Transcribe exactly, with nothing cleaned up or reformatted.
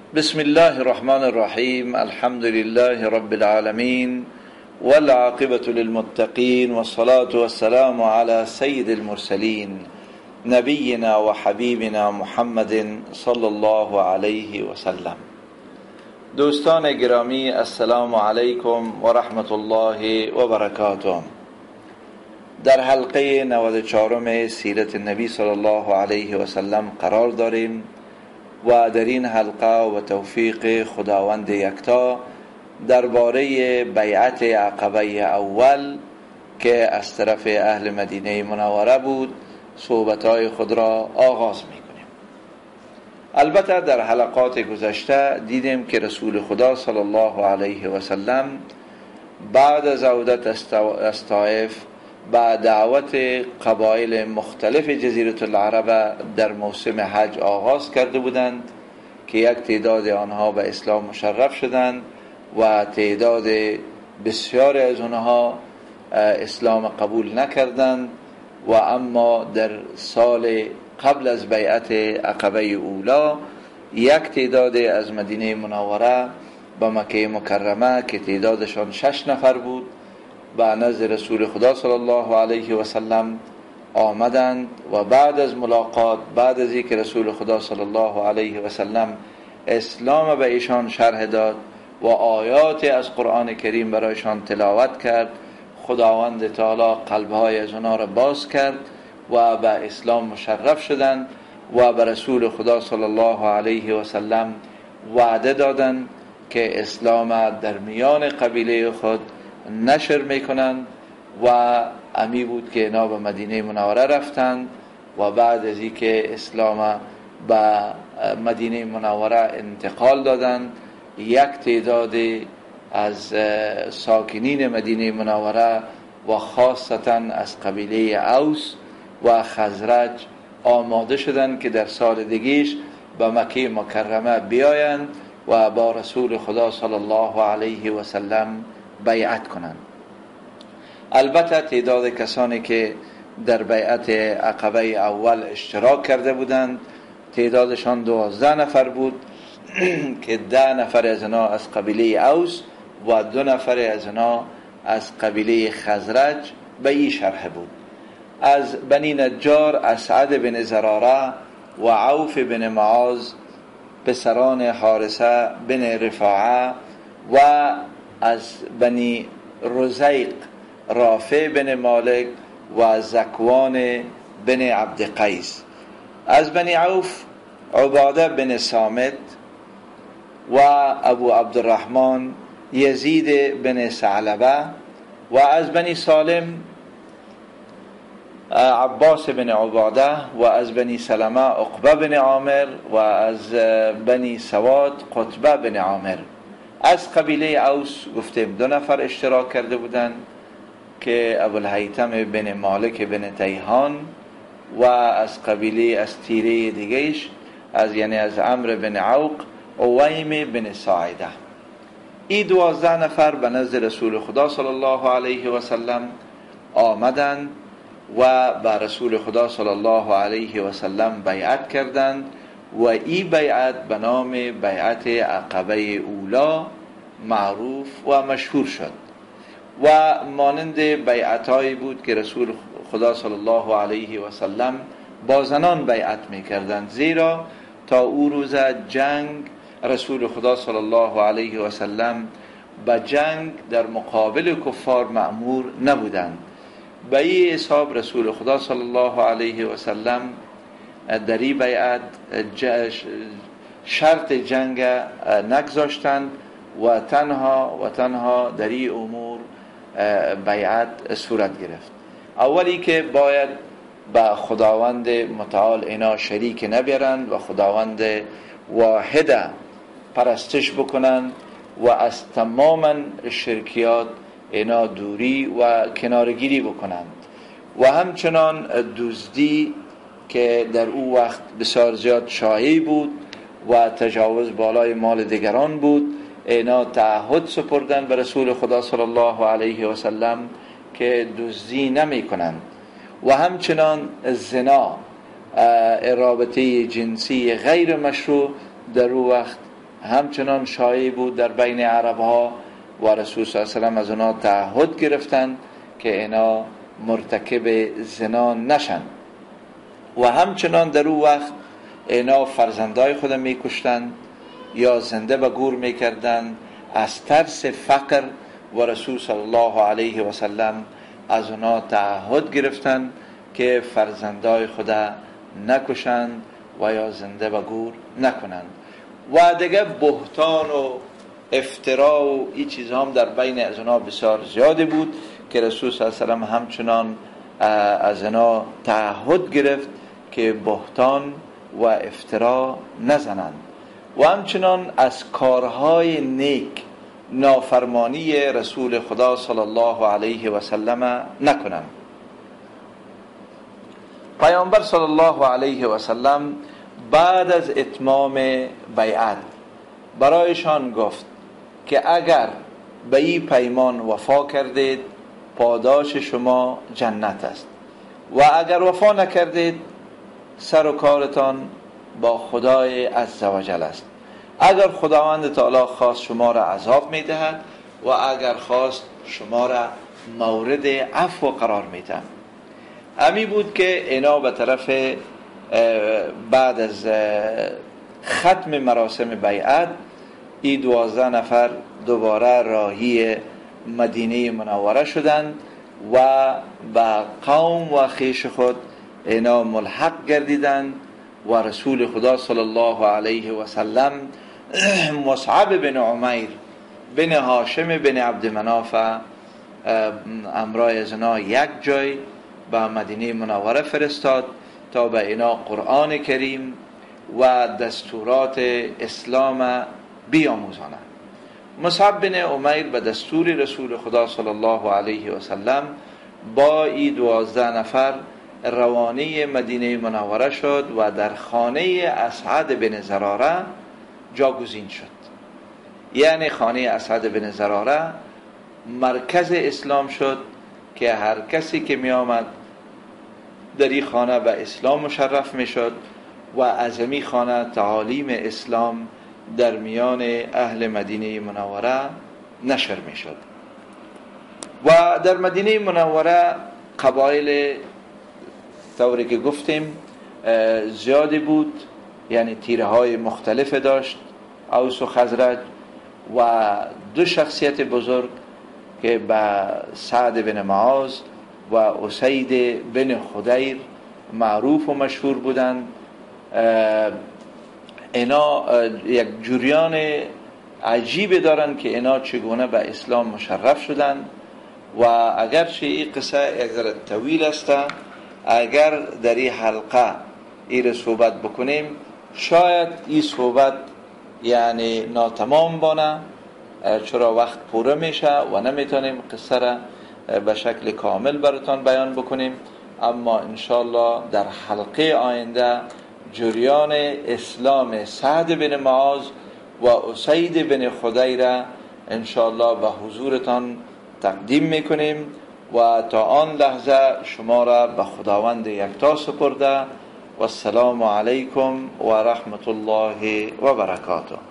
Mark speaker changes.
Speaker 1: بسم الله الرحمن الرحیم. الحمد لله رب العالمین والعاقبة للمتقین والصلاة والسلام على سید المرسلین نبینا و حبیبنا محمد صلی الله علیه و سلم. دوستان گرامی، السلام علیکم و رحمت الله و برکاته. در حلقه نود و چهارم سیرت نبی صلی الله علیه و سلم قرار داریم و در این حلقه و توفیق خداوند یکتا درباره بیعت عقبه اول که از طرف اهل مدینه منوره بود صحبت‌های خود را آغاز می‌کنیم. البته در حلقات گذشته دیدیم که رسول خدا صلی الله علیه و سلم بعد از عودت از طائف با دعوت قبایل مختلف جزیره العرب در موسم حج آغاز کرده بودند که یک تعداد آنها به اسلام مشرف شدند و تعداد بسیار از آنها اسلام قبول نکردند و اما در سال قبل از بیعت عقبه اولا یک تعداد از مدینه منوره به مکه مکرمه که تعدادشان شش نفر بود به نزد رسول خدا صلی الله علیه و سلم آمدند و بعد از ملاقات، بعد از اینکه رسول خدا صلی الله علیه و سلم اسلام به ایشان شرح داد و آیات از قرآن کریم برایشان تلاوت کرد، خداوند تعالی قلبهای از آنها را باز کرد و به اسلام مشرف شدند و به رسول خدا صلی الله علیه و سلم وعده دادند که اسلام در میان قبیله خود نشر میکنند و امی بود که اینا به مدینه منوره رفتند و بعد از اینکه اسلام به مدینه منوره انتقال دادند یک تعداد از ساکنین مدینه منوره و خاصتا از قبیله اوس و خزرج آماده شدند که در سال دیگیش به مکه مکرمه بیایند و با رسول خدا صلی الله علیه و سلم بیعت کنند. البته تعداد کسانی که در بیعت عقبه اول اشتراک کرده بودند تعدادشان دوازده نفر بود که ده نفر از آنها از قبیله اوس و دو نفر از آنها از قبیله خزرج به این شرح بود. از بنی نجار اسعد بن زراره و عوف بن معاذ پسران حارثه بن رفاعه و از بنی رزیق رافع بن مالک و زکوان بن عبد قیس. از بنی عوف عباده بن صامت و ابو عبدالرحمن یزید بن ثعلبه و از بنی سالم عباس بن عباده و از بنی سلمه عقبه بن عامر و از بنی سواد قتبه بن عامر. از قبیله اوس گفتیم دو نفر اشتراک کرده بودند که ابوالهیثم بن مالک بن تیهان و از قبیله از تیره دیگهش از یعنی از عمرو بن عوق اویم بن ساعده. این دوازده نفر به نزد رسول خدا صلی الله علیه و سلم آمدند و به رسول خدا صلی الله علیه و سلم بیعت کردند و این بیعت به نام بیعت عقبه اولا معروف و مشهور شد و مانند بیعتایی بود که رسول خدا صلی الله علیه و سلم با زنان بیعت میکردند، زیرا تا او روز جنگ رسول خدا صلی الله علیه و سلم به جنگ در مقابل کفار مأمور نبودند. به این حساب رسول خدا صلی الله علیه و سلم در این بیعت شرط جنگ نگذاشتند و تنها و تنها در این امور بیعت صورت گرفت. اولی که باید به خداوند متعال اینا شریک نبیرند و خداوند واحد پرستش بکنند و از تماما شرکیات اینا دوری و کنارگیری بکنند و همچنان دزدی که در او وقت بسیار زیاد شایع بود و تجاوز بالای مال دیگران بود، اینا تعهد سپردن به رسول خدا صلی الله علیه و سلم که دزدی نمی کنند و همچنان زنا، رابطه جنسی غیر مشروع در او وقت همچنان شایع بود در بین عرب ها و رسول صلی الله علیه و سلم از اونا تعهد گرفتند که اینا مرتکب زنا نشن و همچنان در اون وقت اینا فرزندای خود میکشتند یا زنده به گور میکردند از ترس فقر و رسول صلی الله علیه و سلم از اونا تعهد گرفتند که فرزندای خود نکشند و یا زنده به گور نکنند. و دیگه بهتان و افترا و این چیزها هم در بین از اونا بسیار زیاده بود که رسول صلی الله علیه و سلم همچنان از اونا تعهد گرفت که بهتان و افترا نزنند و همچنان از کارهای نیک نافرمانی رسول خدا صلی الله علیه و سلم نکنند. پیامبر صلی الله علیه و سلم بعد از اتمام بیعت برایشان گفت که اگر به این پیمان وفا کردید پاداش شما جنت است و اگر وفا نکردید سر و کارتان با خدای عزوجل است. اگر خداوند تعالی خواست شما را عذاب میدهد و اگر خواست شما را مورد عفو قرار میدهد. امی بود که اینا به طرف بعد از ختم مراسم بیعت این دوازده نفر دوباره راهی مدینه منوره شدند و با قوم و خیش خود اینا ملحق گردیدند و رسول خدا صلی الله علیه و سلم مصعب بن عمیر بن هاشم بن عبد مناف امرای از اینا یک جای به مدینه منوره فرستاد تا به اینا قرآن کریم و دستورات اسلام بیاموزانند. مصعب بن عمیر به دستور رسول خدا صلی الله علیه و سلم با این دوازده نفر روانه مدینه منوره شد و در خانه اسعد بن زراره جاگزین شد. یعنی خانه اسعد بن زراره مرکز اسلام شد که هر کسی که می آمد در این خانه به اسلام مشرف می شد و از این خانه تعالیم اسلام در میان اهل مدینه منوره نشر می شد. و در مدینه منوره قبایل طوری که گفتیم زیادی بود، یعنی تیره های مختلف داشت اوس و خزرج، و دو شخصیت بزرگ که به سعد بن معاذ و اسید بن خدیر معروف و مشهور بودند. اینا یک جریان عجیب دارند که اینا چگونه به اسلام مشرف شدند و اگرچه این قصه یک ذره طویل است، اگر در این حلقه این صحبت بکنیم شاید این صحبت یعنی ناتمام بانه، چرا وقت پوره میشه و نمیتونیم قصه را به شکل کامل براتان بیان بکنیم. اما انشالله در حلقه آینده جریان اسلام سعد بن معاذ و اسید بن خدیر انشالله به حضورتان تقدیم میکنیم و تا آن لحظه شما را به خداوند یکتا سپرده و السلام علیکم و رحمت الله و برکاته.